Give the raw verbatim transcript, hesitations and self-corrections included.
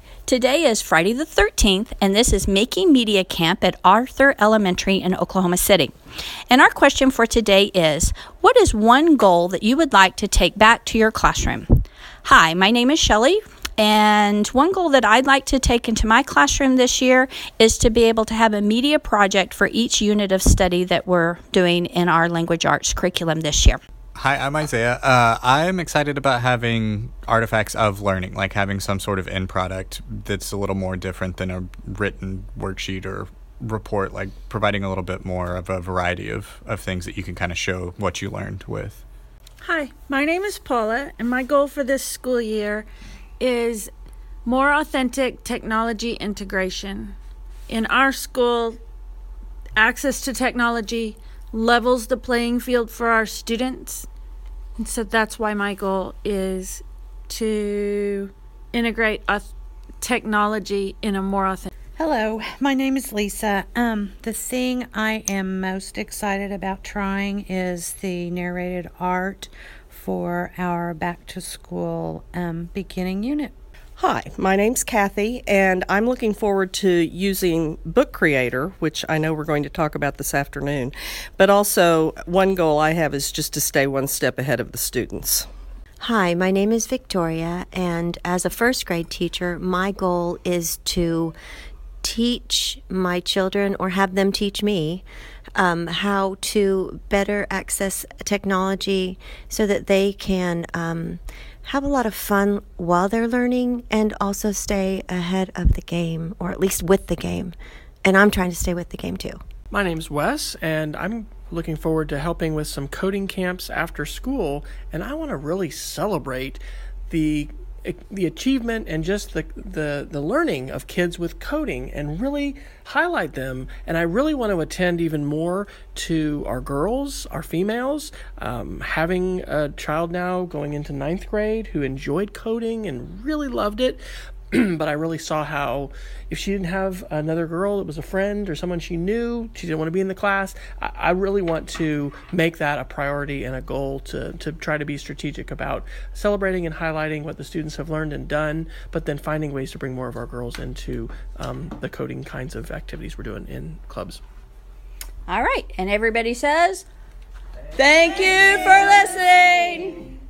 Today is Friday the thirteenth, and this is Making Media Camp at Arthur Elementary in Oklahoma City. And our question for today is, what is one goal that you would like to take back to your classroom? Hi, my name is Shelley, and one goal that I'd like to take into my classroom this year is to be able to have a media project for each unit of study that we're doing in our language arts curriculum this year. Hi, I'm Isaiah. Uh, I'm excited about having artifacts of learning, like having some sort of end product that's a little more different than a written worksheet or report, like providing a little bit more of a variety of, of things that you can kind of show what you learned with. Hi, my name is Paula, and my goal for this school year is more authentic technology integration. In our school, access to technology levels the playing field for our students. And so that's why my goal is to integrate uh, technology in a more authentic. Hello, my name is Lisa. Um, the thing I am most excited about trying is the narrated art for our back to school um, beginning unit. Hi, my name's Kathy, and I'm looking forward to using Book Creator, which I know we're going to talk about this afternoon. But also, one goal I have is just to stay one step ahead of the students. Hi, my name is Victoria, and as a first grade teacher, my goal is to teach my children, or have them teach me, um, how to better access technology so that they can um, have a lot of fun while they're learning and also stay ahead of the game, or at least with the game. And I'm trying to stay with the game too. My name's Wes, and I'm looking forward to helping with some coding camps after school, and I want to really celebrate the the achievement and just the, the the learning of kids with coding and really highlight them. And I really want to attend even more to our girls, our females, um, having a child now going into ninth grade who enjoyed coding and really loved it. But I really saw how if she didn't have another girl that was a friend or someone she knew, she didn't want to be in the class. I, I really want to make that a priority and a goal to, to try to be strategic about celebrating and highlighting what the students have learned and done, but then finding ways to bring more of our girls into um, the coding kinds of activities we're doing in clubs. All right, and everybody says, thank you for listening.